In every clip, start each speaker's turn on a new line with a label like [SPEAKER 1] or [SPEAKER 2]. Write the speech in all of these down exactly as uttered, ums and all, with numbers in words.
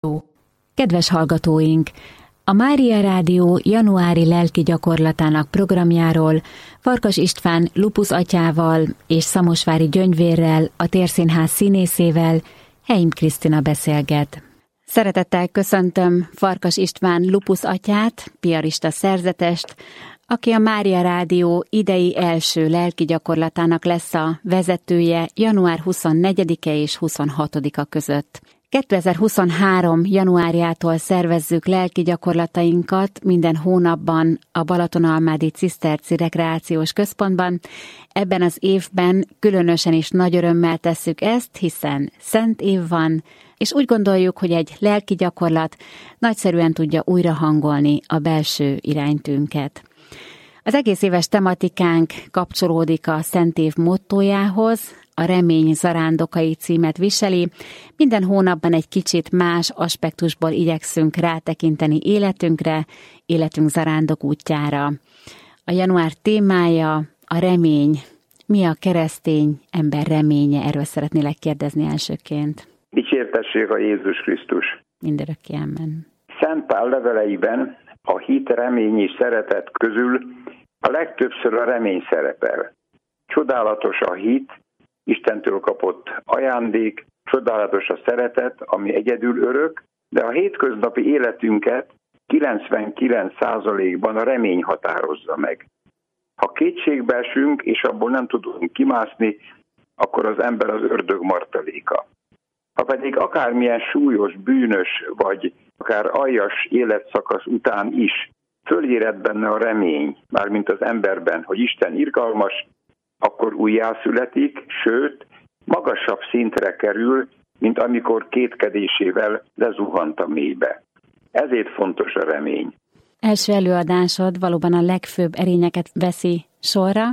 [SPEAKER 1] Kedves hallgatóink! A Mária Rádió januári lelki gyakorlatának programjáról Farkas István Lupusz atyával és Szamosvári Gyöngyvérrel, a Térszínház színészével, Heim Krisztina beszélget. Szeretettel köszöntöm Farkas István Lupusz atyát, piarista szerzetest, aki a Mária Rádió idei első lelki gyakorlatának lesz a vezetője január huszonnegyedike és huszonhatodika között. kétezer-huszonhárom. januárjától szervezzük lelki gyakorlatainkat minden hónapban a Balatonalmádi Ciszterci Rekreációs Központban. Ebben az évben különösen is nagy örömmel tesszük ezt, hiszen szent év van, és úgy gondoljuk, hogy egy lelki gyakorlat nagyszerűen tudja újra hangolni a belső iránytűnket. Az egész éves tematikánk kapcsolódik a Szent Év mottójához, a Remény zarándokai címet viseli. Minden hónapban egy kicsit más aspektusból igyekszünk rátekinteni életünkre, életünk zarándok útjára. A január témája a remény. Mi a keresztény ember reménye? Erről szeretnélek kérdezni elsőként.
[SPEAKER 2] Dicsértessék a Jézus Krisztus!
[SPEAKER 1] Mindörökké amen.
[SPEAKER 2] Szent Pál leveleiben a hit, remény és szeretet közül a legtöbbször a remény szerepel. Csodálatos a hit, Istentől kapott ajándék, csodálatos a szeretet, ami egyedül örök, de a hétköznapi életünket kilencvenkilenc százalékban a remény határozza meg. Ha kétségbe esünk, és abból nem tudunk kimászni, akkor az ember az ördög martaléka. Ha pedig akármilyen súlyos, bűnös, vagy akár aljas életszakasz után is fölérett benne a remény, mármint az emberben, hogy Isten irgalmas, akkor újjászületik, sőt, magasabb szintre kerül, mint amikor kétkedésével lezuhant a mélybe. Ezért fontos a remény.
[SPEAKER 1] Első előadásod valóban a legfőbb erényeket veszi sorra,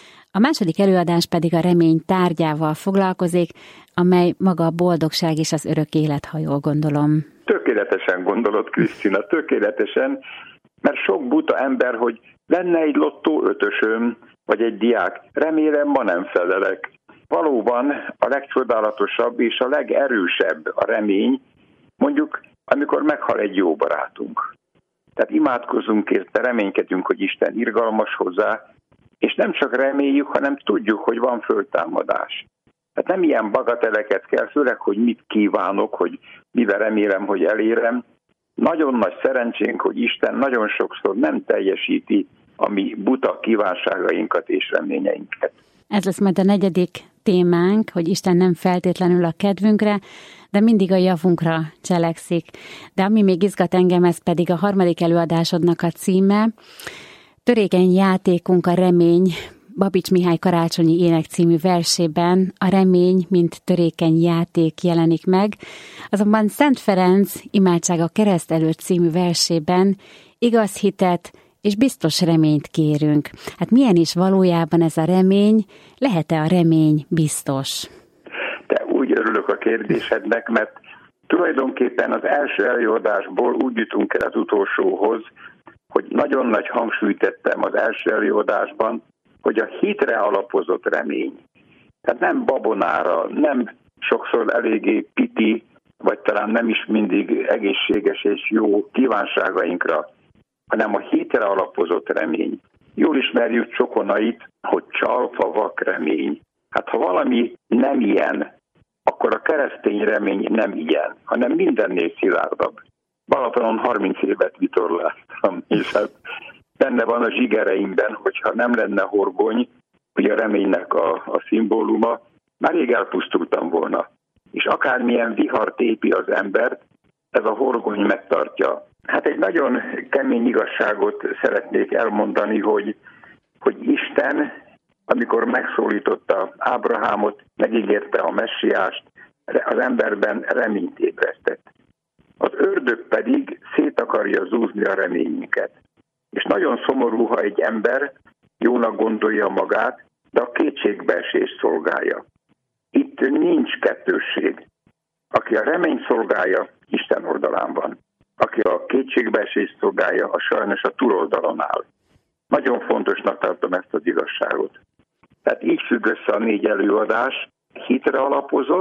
[SPEAKER 1] a második előadás pedig a remény tárgyával foglalkozik, amely maga a boldogság és az örök élet, ha jól gondolom.
[SPEAKER 2] Tökéletesen gondolod, Krisztina, tökéletesen, mert sok buta ember, hogy lenne egy lottó ötösöm, vagy egy diák, remélem ma nem felelek. Valóban a legcsodálatosabb és a legerősebb a remény, mondjuk amikor meghal egy jó barátunk. Tehát imádkozunk érte, reménykedünk, hogy Isten irgalmas hozzá, és nem csak reméljük, hanem tudjuk, hogy van föltámadás. Tehát nem ilyen bagateleket kell, főleg, hogy mit kívánok, hogy mivel remélem, hogy elérem. Nagyon nagy szerencsénk, hogy Isten nagyon sokszor nem teljesíti a mi buta kívánságainkat és reményeinket.
[SPEAKER 1] Ez lesz majd a negyedik témánk, hogy Isten nem feltétlenül a kedvünkre, de mindig a javunkra cselekszik. De ami még izgat engem, ez pedig a harmadik előadásodnak a címe. Törékeny játékunk a remény. Babics Mihály Karácsonyi Ének című versében a remény, mint törékeny játék jelenik meg. Azonban Szent Ferenc Imádság a kereszt előtt című versében igaz hitet és biztos reményt kérünk. Hát milyen is valójában ez a remény? Lehet-e a remény biztos?
[SPEAKER 2] Te úgy örülök a kérdésednek, mert tulajdonképpen az első előadásból úgy jutunk el az utolsóhoz, hogy nagyon nagy hangsúlyt tettem az első előadásban, hogy a hitre alapozott remény. Tehát nem babonára, nem sokszor eléggé piti, vagy talán nem is mindig egészséges és jó kívánságainkra, hanem a hitre alapozott remény. Jól ismerjük Csokonait, hogy csalfa vak remény. Hát ha valami nem ilyen, akkor a keresztény remény nem ilyen, hanem mindennél szilárdabb. Balatonon harminc évet vitorláztam, és hát benne van a zsigereimben, hogyha nem lenne horgony, hogy a reménynek a, a szimbóluma, már rég elpusztultam volna. És akármilyen vihar tépi az embert, ez a horgony megtartja. Hát egy nagyon kemény igazságot szeretnék elmondani, hogy, hogy Isten, amikor megszólította Ábrahámot, megígérte a messiást, az emberben reményt ébresztett. Az ördög pedig szét akarja zúzni a reményünket. És nagyon szomorú, ha egy ember jónak gondolja magát, de a kétségbeesést szolgálja. Itt nincs kettősség. Aki a remény szolgálja, Isten oldalán van. Aki a kétségbeesést szolgálja, a sajnos a túloldalon áll. Nagyon fontosnak tartom ezt az igazságot. Tehát így függ össze a négy előadás, hitre alapozott,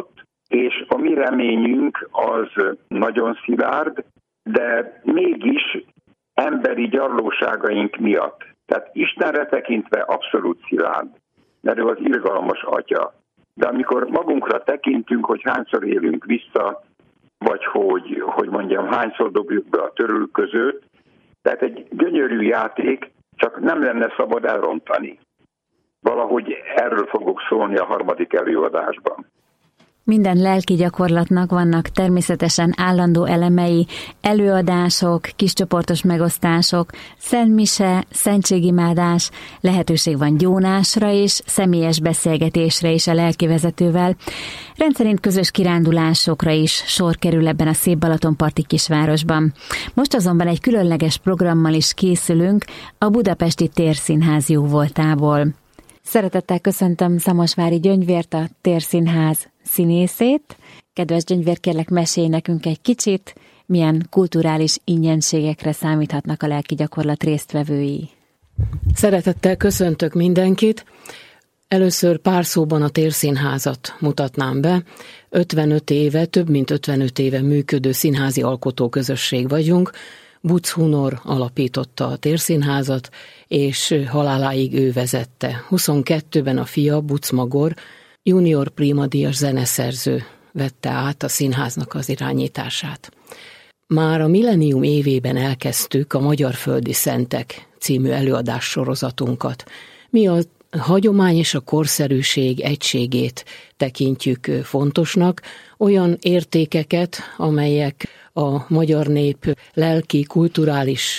[SPEAKER 2] és a mi reményünk az nagyon szilárd, de mégis emberi gyarlóságaink miatt. Tehát Istenre tekintve abszolút szilárd, mert ő az irgalmas atya. De amikor magunkra tekintünk, hogy hányszor élünk vissza, vagy hogy, hogy mondjam, hányszor dobjuk be a törülközőt, tehát egy gyönyörű játék, csak nem lenne szabad elrontani. Valahogy erről fogok szólni a harmadik előadásban.
[SPEAKER 1] Minden lelki gyakorlatnak vannak természetesen állandó elemei, előadások, kiscsoportos megosztások, szentmise, szentségimádás, lehetőség van gyónásra és személyes beszélgetésre is a lelkivezetővel. Rendszerint közös kirándulásokra is sor kerül ebben a szép balatonparti kisvárosban. Most azonban egy különleges programmal is készülünk a Budapesti Térszínház jóvoltából. Szeretettel köszöntöm Szamosvári Gyöngyvért, a Térszínház színészét. Kedves Gyöngyvér, kérlek, mesélj nekünk egy kicsit, milyen kulturális ingyenségekre számíthatnak a lelki gyakorlat résztvevői.
[SPEAKER 3] Szeretettel köszöntök mindenkit. Először pár szóban a Térszínházat mutatnám be. ötvenöt éve, több mint ötvenöt éve működő színházi alkotóközösség vagyunk. Bucz Hunor alapította a Térszínházat, és haláláig ő vezette. huszonkettőben a fia, Bucz Magor, junior primadíjas zeneszerző vette át a színháznak az irányítását. Már a millennium évében elkezdtük a Magyarföldi Szentek című előadás sorozatunkat. Mi a hagyomány és a korszerűség egységét tekintjük fontosnak, olyan értékeket, amelyek a magyar nép lelki, kulturális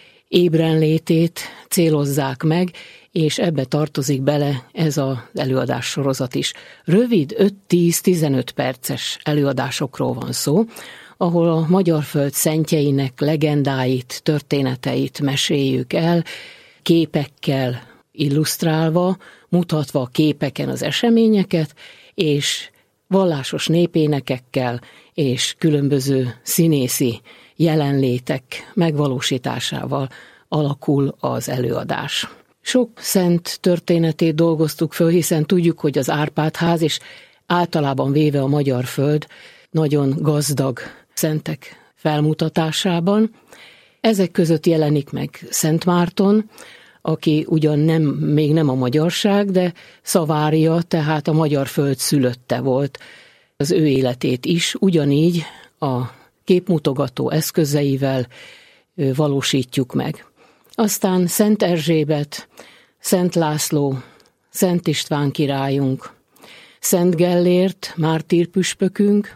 [SPEAKER 3] ébrenlétét célozzák meg, és ebbe tartozik bele ez az előadás sorozat is. Rövid öt-tíz-tizenöt perces előadásokról van szó, ahol a magyar föld szentjeinek legendáit, történeteit meséljük el, képekkel illusztrálva, mutatva a képeken az eseményeket, és vallásos népénekekkel és különböző színészi jelenlétek megvalósításával alakul az előadás. Sok szent történetét dolgoztuk föl, hiszen tudjuk, hogy az Árpád-ház és általában véve a magyar föld nagyon gazdag szentek felmutatásában. Ezek között jelenik meg Szent Márton, aki ugyan nem, még nem a magyarság, de szavárja, tehát a magyar föld szülötte volt. Az ő életét is ugyanígy a képmutogató eszközeivel valósítjuk meg. Aztán Szent Erzsébet, Szent László, Szent István királyunk, Szent Gellért, mártírpüspökünk,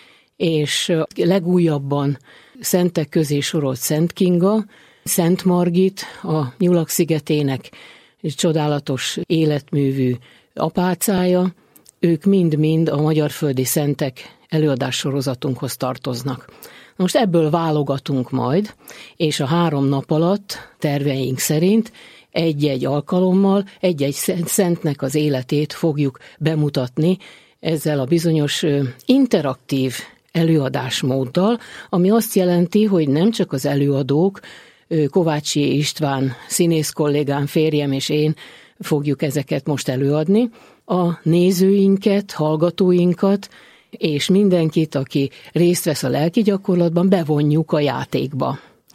[SPEAKER 3] és legújabban szentek közé sorolt Szent Kinga, Szent Margit, a Nyulak szigetének csodálatos életművű apácája, ők mind-mind a magyarföldi szentek előadássorozatunkhoz tartoznak. Most ebből válogatunk majd, és a három nap alatt terveink szerint egy-egy alkalommal egy-egy szentnek az életét fogjuk bemutatni ezzel a bizonyos interaktív előadásmóddal, ami azt jelenti, hogy nem csak az előadók, Kovácsi István színész kollégám, férjem és én fogjuk ezeket most előadni, a nézőinket, hallgatóinkat, és mindenkit, aki részt vesz a lelki gyakorlatban, bevonjuk a játékba.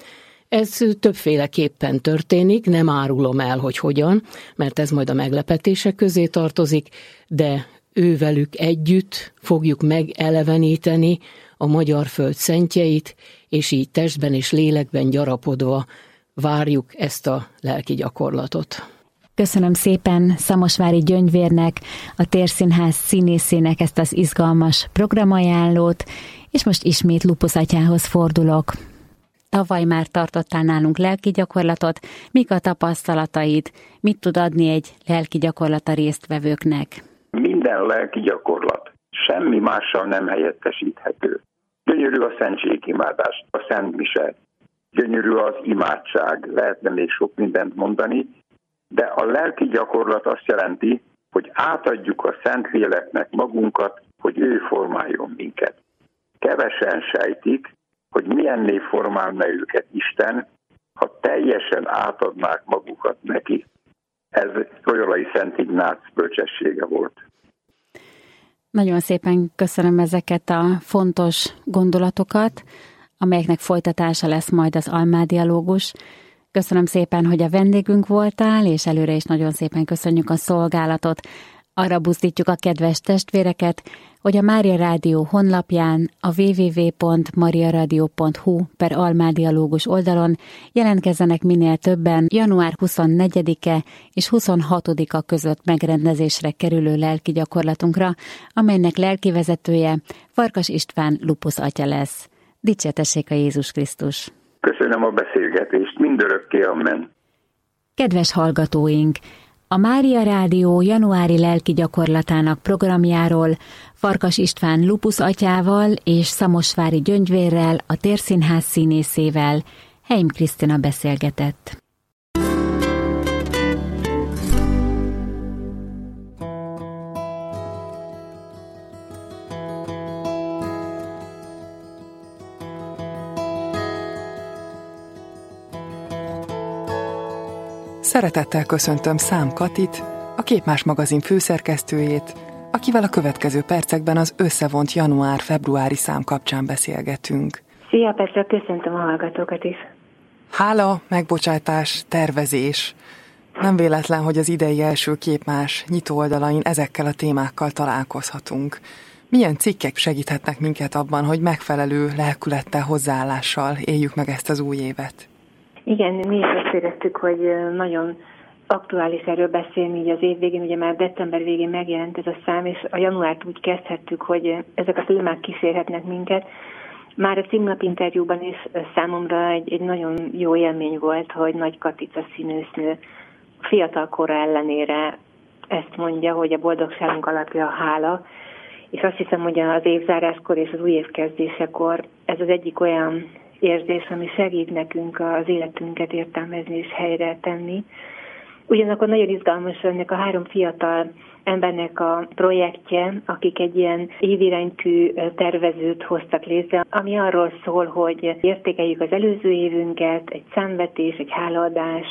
[SPEAKER 3] Ez többféleképpen történik, nem árulom el, hogy hogyan, mert ez majd a meglepetések közé tartozik, de ővelük együtt fogjuk megeleveníteni a magyar föld szentjeit, és így testben és lélekben gyarapodva várjuk ezt a lelki gyakorlatot.
[SPEAKER 1] Köszönöm szépen Szamosvári Gyöngyvérnek, a Térszínház színészének ezt az izgalmas programajánlót, és most ismét Lupusz atyához fordulok. Tavaly már tartottál nálunk lelki gyakorlatot, mik a tapasztalataid, mit tud adni egy lelki gyakorlata résztvevőknek?
[SPEAKER 2] Minden lelki gyakorlat semmi mással nem helyettesíthető. Gyönyörű a szentségimádás, a szentmise, gyönyörű az imádság, lehetne még sok mindent mondani, de a lelki gyakorlat azt jelenti, hogy átadjuk a Szentléleknek magunkat, hogy ő formáljon minket. Kevesen sejtik, hogy milyenné formálna őket Isten, ha teljesen átadnák magukat neki. Ez Loyolai Szent Ignác bölcsessége volt.
[SPEAKER 1] Nagyon szépen köszönöm ezeket a fontos gondolatokat, amelyeknek folytatása lesz majd az Almá-dialógus. Köszönöm szépen, hogy a vendégünk voltál, és előre is nagyon szépen köszönjük a szolgálatot. Arra buzdítjuk a kedves testvéreket, hogy a Mária Rádió honlapján, a double-u double-u double-u pont mariaradio pont hu per Almá-dialógus oldalon jelentkezzenek minél többen január huszonnegyedike és huszonhatodika között megrendezésre kerülő lelki gyakorlatunkra, amelynek lelkivezetője Farkas István Lupus atya lesz. Dicsértessék a Jézus Krisztus!
[SPEAKER 2] Köszönöm a beszélgetést, mindörökké, amen.
[SPEAKER 1] Kedves hallgatóink! A Mária Rádió januári lelki gyakorlatának programjáról Farkas István Lupus atyával és Szamosvári Gyöngyvérrel, a Térszínház színészével Heim Krisztina beszélgetett.
[SPEAKER 4] Szeretettel köszöntöm Szám Katit, a Képmás magazin főszerkesztőjét, akivel a következő percekben az összevont január-februári szám kapcsán beszélgetünk.
[SPEAKER 5] Szia Petra, köszöntöm a hallgatókat is.
[SPEAKER 4] Hála, megbocsátás, tervezés. Nem véletlen, hogy az idei első Képmás nyitó oldalain ezekkel a témákkal találkozhatunk. Milyen cikkek segíthetnek minket abban, hogy megfelelő lelkülettel, hozzáállással éljük meg ezt az új évet?
[SPEAKER 5] Igen, mi is azt éreztük, hogy nagyon aktuális erről beszélni így az év végén, ugye már december végén megjelent ez a szám, és a januárt úgy kezdhettük, hogy ezek a témák kísérhetnek minket. Már a címlap interjúban is számomra egy, egy nagyon jó élmény volt, hogy Nagy Katica színésznő fiatal kora ellenére ezt mondja, hogy a boldogságunk alapja a hála, és azt hiszem, hogy az évzáráskor és az új év kezdésekor ez az egyik olyan érzés, ami segít nekünk az életünket értelmezni és helyre tenni. Ugyanakkor nagyon izgalmas ennek a három fiatal embernek a projektje, akik egy ilyen éviránytű tervezőt hoztak létre, ami arról szól, hogy értékeljük az előző évünket, egy számvetés, egy hálaadás,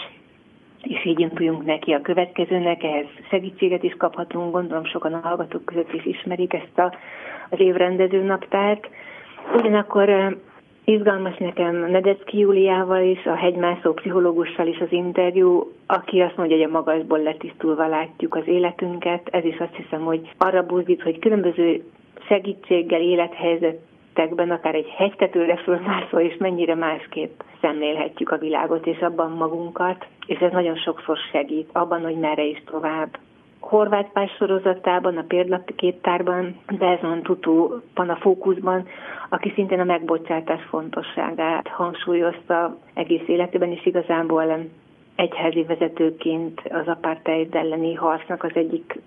[SPEAKER 5] és így induljunk neki a következőnek, ehhez segítséget is kaphatunk, gondolom sokan a hallgatók között is ismerik ezt a, az évrendező naptárt. Ugyanakkor izgalmas nekem Nedecki Júliával is, a hegymászó pszichológussal is az interjú, aki azt mondja, hogy a magasból letisztulva látjuk az életünket. Ez is azt hiszem, hogy arra buzdít, hogy különböző segítséggel, élethelyzetekben, akár egy hegytetőre fölmászva is mennyire másképp szemlélhetjük a világot és abban magunkat, és ez nagyon sokszor segít abban, hogy merre is tovább. Horváth Pál sorozatában, a példaképtárban, Desmond Tutu van a fókuszban, aki szintén a megbocsátás fontosságát hangsúlyozta egész életében, és igazából egyházi vezetőként az apartheid elleni harcnak az egyik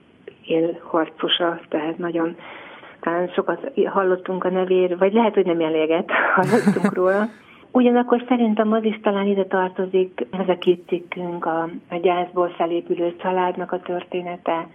[SPEAKER 5] élharcosa, tehát nagyon talán sokat hallottunk a nevéről, vagy lehet, hogy nem eléget hallottunk róla. Ugyanakkor szerintem az is talán ide tartozik, ez a két cikkünk, a, a gyászból felépülő családnak a története,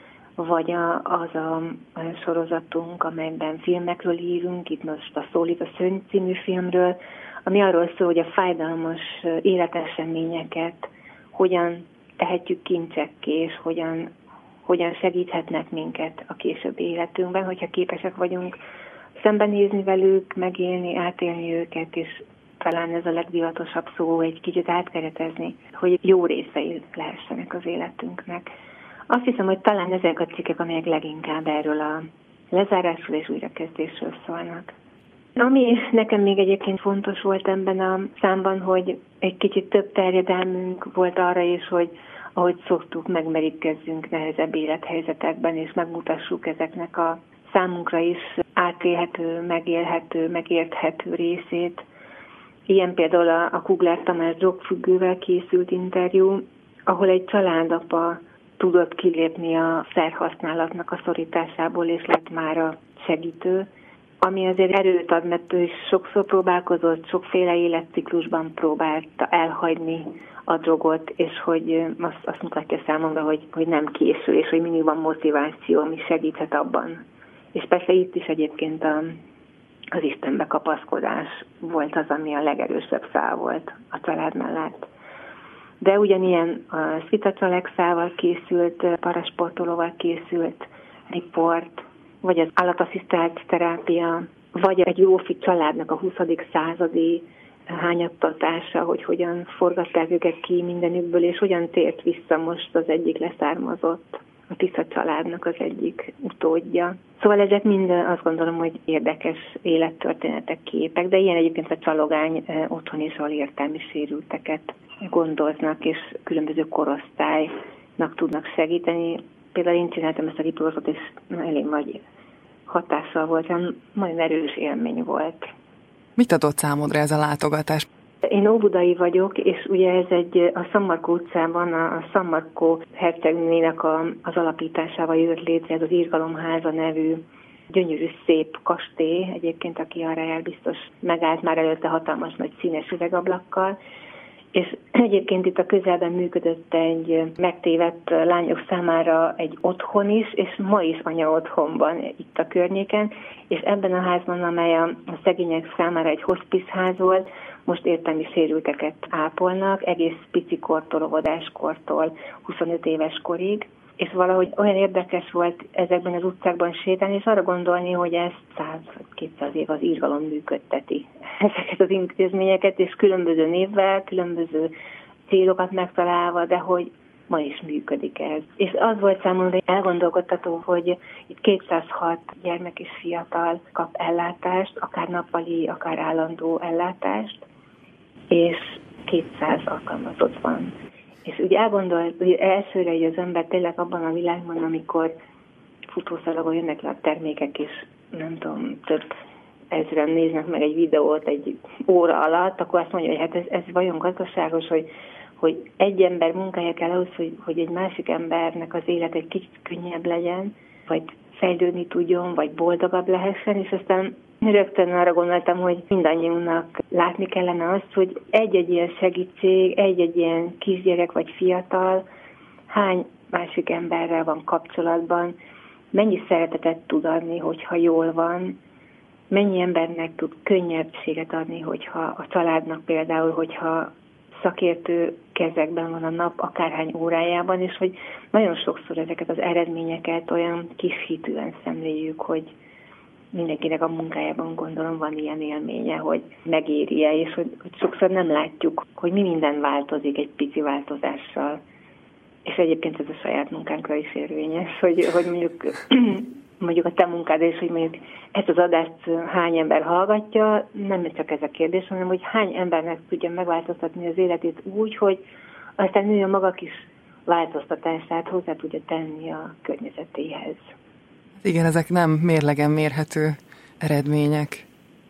[SPEAKER 5] vagy a, az a, a sorozatunk, amelyben filmekről írunk, itt most a Szólít a Szörny című filmről, ami arról szól, hogy a fájdalmas életeseményeket hogyan tehetjük kincsekké, és hogyan, hogyan segíthetnek minket a későbbi életünkben, hogyha képesek vagyunk szembenézni velük, megélni, átélni őket, és talán ez a legdivatosabb szó, egy kicsit átkeretezni, hogy jó részei lehessenek az életünknek. Azt hiszem, hogy talán ezek a cikkek, amelyek leginkább erről a lezárásról és újrakezdésről szólnak. Ami nekem még egyébként fontos volt ebben a számban, hogy egy kicsit több terjedelmünk volt arra is, hogy ahogy szoktuk, megmerítkezzünk nehezebb élethelyzetekben, és megmutassuk ezeknek a számunkra is átélhető, megélhető, megérthető részét. Ilyen például a Kugler Tamás drogfüggővel készült interjú, ahol egy családapa tudott kilépni a szerhasználatnak a szorításából, és lett már a segítő, ami azért erőt ad, mert ő is sokszor próbálkozott, sokféle életciklusban próbálta elhagyni a drogot, és hogy azt, azt mutatja számomra, hogy, hogy nem késő, és hogy mindig van motiváció, ami segíthet abban. És persze itt is egyébként a, az Istenbe kapaszkodás volt az, ami a legerősebb szál volt a család mellett. De ugyanilyen a Svita Csalexával készült, parasportolóval készült riport, vagy az állatasszisztált terápia, vagy egy jófi családnak a huszadik századi hányattatása, hogy hogyan forgatták őket ki mindenükből, és hogyan tért vissza most az egyik leszármazott, a Tisza családnak az egyik utódja. Szóval ezek mind azt gondolom, hogy érdekes élettörténetek, képek, de ilyen egyébként a Csalogány otthon is, ahol értelmi sérülteket gondoznak, és különböző korosztálynak tudnak segíteni. Például én csináltam ezt a riportot, és elég nagy hatással volt, nagyon erős élmény volt.
[SPEAKER 4] Mit adott számodra ez a látogatás?
[SPEAKER 5] Én óbudai vagyok, és ugye ez egy a San Marco utcában a San Marco hercegnének a, az alapításával jött létre ez az Irgalomháza nevű gyönyörű szép kastély, egyébként aki arra jár biztos megállt már előtte hatalmas nagy színes üvegablakkal, és egyébként itt a közelben működött egy megtévedt lányok számára egy otthon is, és ma is anya otthonban itt a környéken, és ebben a házban, amely a szegények számára egy hospice ház volt, most értelmi sérülteket ápolnak, egész picikortól, óvodáskortól, huszonöt éves korig, és valahogy olyan érdekes volt ezekben az utcákban sétálni, és arra gondolni, hogy ezt száz vagy kétszáz év az Irgalom működteti ezeket az intézményeket, és különböző névvel, különböző célokat megtalálva, de hogy ma is működik ez. És az volt számomra elgondolkodtató, hogy itt kétszázhat gyermek és fiatal kap ellátást, akár nappali, akár állandó ellátást, és kétszáz alkalmazott van. És úgy elgondolt, hogy elsőre hogy az ember tényleg abban a világban, amikor futószalagon jönnek le a termékek, és nem tudom, több ezren néznek meg egy videót egy óra alatt, akkor azt mondja, hogy hát ez, ez vajon gazdaságos, hogy, hogy egy ember munkája kell ahhoz, hogy, hogy egy másik embernek az élet egy kicsit könnyebb legyen, vagy fejlődni tudjon, vagy boldogabb lehessen, és aztán rögtön arra gondoltam, hogy mindannyiunknak látni kellene azt, hogy egy-egy ilyen segítség, egy-egy ilyen kisgyerek vagy fiatal hány másik emberrel van kapcsolatban, mennyi szeretetet tud adni, hogyha jól van, mennyi embernek tud könnyebbséget adni, hogyha a családnak például, hogyha szakértő kezekben van a nap akárhány órájában, és hogy nagyon sokszor ezeket az eredményeket olyan kishitűen szemléljük, hogy mindenkinek a munkájában gondolom van ilyen élménye, hogy megéri-e, és hogy, hogy sokszor nem látjuk, hogy mi minden változik egy pici változással. És egyébként ez a saját munkánkra is érvényes, hogy, hogy mondjuk, mondjuk a te munkád is, hogy mondjuk ezt az adást hány ember hallgatja, nem csak ez a kérdés, hanem hogy hány embernek tudja megváltoztatni az életét úgy, hogy aztán ő a maga kis változtatását hozzá tudja tenni a környezetéhez.
[SPEAKER 4] Igen, ezek nem mérlegen mérhető eredmények.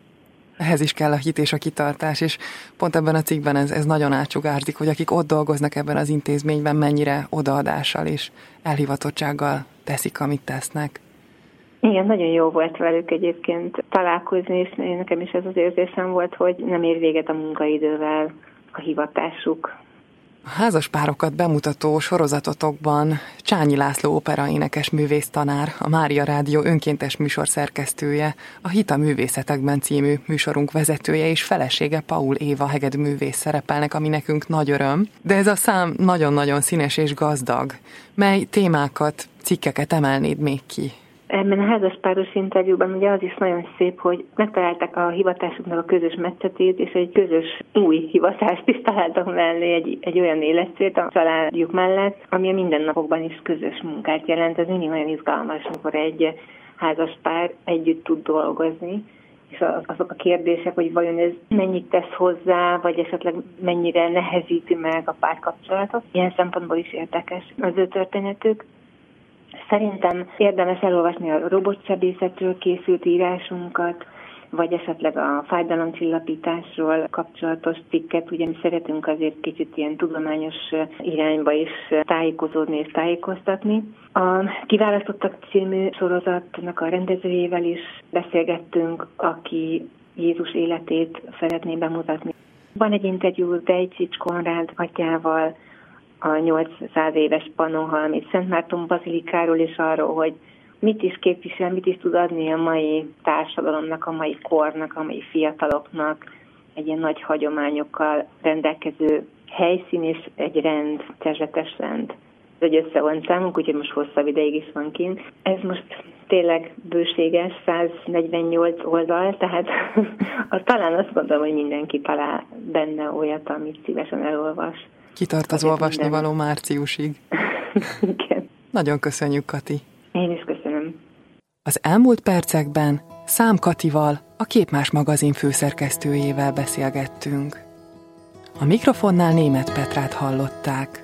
[SPEAKER 4] Ehhez is kell a hit és a kitartás, és pont ebben a cikkben ez, ez nagyon átsugárzik, hogy akik ott dolgoznak ebben az intézményben, mennyire odaadással és elhivatottsággal teszik, amit tesznek.
[SPEAKER 5] Igen, nagyon jó volt velük egyébként találkozni, és nekem is ez az érzésem volt, hogy nem ér véget a munkaidővel a hivatásuk.
[SPEAKER 4] A házaspárokat bemutató sorozatotokban Csányi László operaénekes művész tanár, a Mária Rádió önkéntes műsor szerkesztője, a Hit a művészetekben című műsorunk vezetője és felesége Paul Éva hegedűművész szerepelnek, ami nekünk nagy öröm. De ez a szám nagyon-nagyon színes és gazdag. Mely témákat, cikkeket emelnéd még ki?
[SPEAKER 5] Ebben a házaspáros interjúban ugye az is nagyon szép, hogy megtalálták a hivatásuknak a közös metszetét, és egy közös új hivatást is találtak mellé, egy, egy olyan életcélt a családjuk mellett, ami a mindennapokban is közös munkát jelent. Ez mindig nagyon izgalmas, amikor egy házaspár együtt tud dolgozni, és azok a kérdések, hogy vajon ez mennyit tesz hozzá, vagy esetleg mennyire nehezíti meg a párkapcsolatot. Ilyen szempontból is érdekes az ő történetük. Szerintem érdemes elolvasni a robotsebészetről készült írásunkat, vagy esetleg a fájdalomcsillapításról kapcsolatos cikket. Ugye mi szeretünk azért kicsit ilyen tudományos irányba is tájékozódni és tájékoztatni. A Kiválasztottak című sorozatnak a rendezőjével is beszélgettünk, aki Jézus életét szeretné bemutatni. Van egy interjú Dejcsics Konrád atyával, a nyolcszáz éves Pannonhalmi Szent Márton bazilikáról, és arról, hogy mit is képvisel, mit is tud adni a mai társadalomnak, a mai kornak, a mai fiataloknak egy ilyen nagy hagyományokkal rendelkező helyszín és egy rend, testletes rend. hogy össze van számunk, úgyhogy most hosszabb ideig is van kint. Ez most tényleg bőséges, száznegyvennyolc oldal, tehát talán azt gondolom, hogy mindenki talál benne olyat, amit szívesen elolvas.
[SPEAKER 4] Kitart az olvasnivaló márciusig.
[SPEAKER 5] Igen.
[SPEAKER 4] Nagyon köszönjük, Kati.
[SPEAKER 5] Én is köszönöm.
[SPEAKER 4] Az elmúlt percekben Szám Katival, a Képmás magazin főszerkesztőjével beszélgettünk. A mikrofonnál Németh Petrát hallották.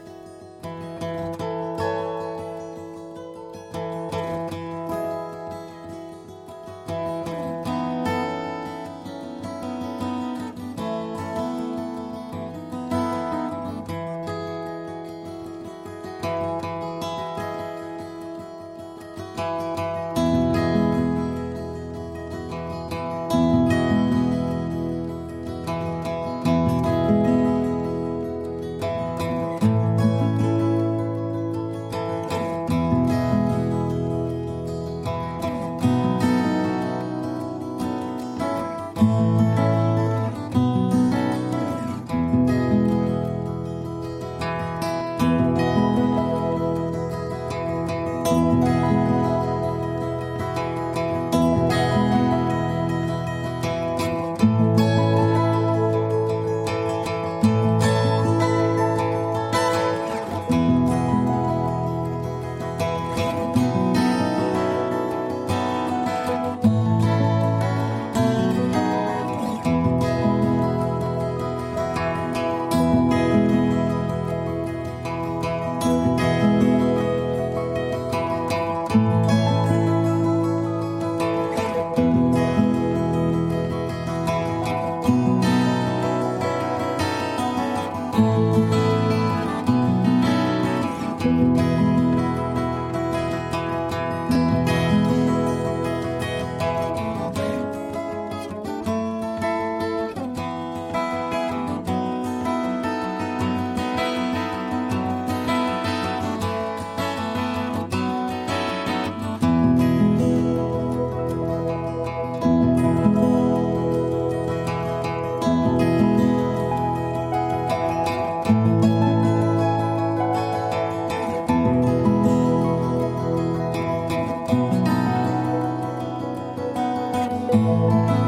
[SPEAKER 6] Thank you.